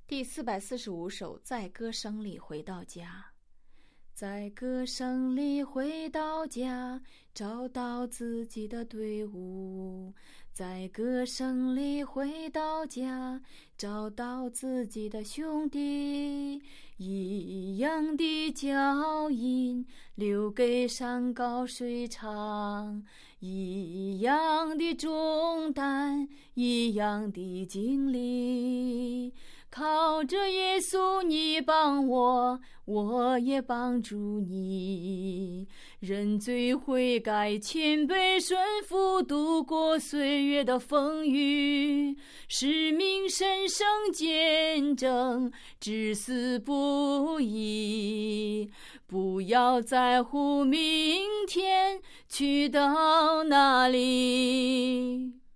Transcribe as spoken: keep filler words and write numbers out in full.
第四百四十五首，在歌声里回到家。在歌声里回到家，找到自己的队伍。在歌声里回到家，找到自己的兄弟。一样的脚印留给山高水长，一样的重担，一样的经历。靠着耶稣你帮我，我也帮助你。认罪悔改，谦卑顺服，度过岁月的风雨。使命神圣见证，至死不移。不要在乎明天去到哪里。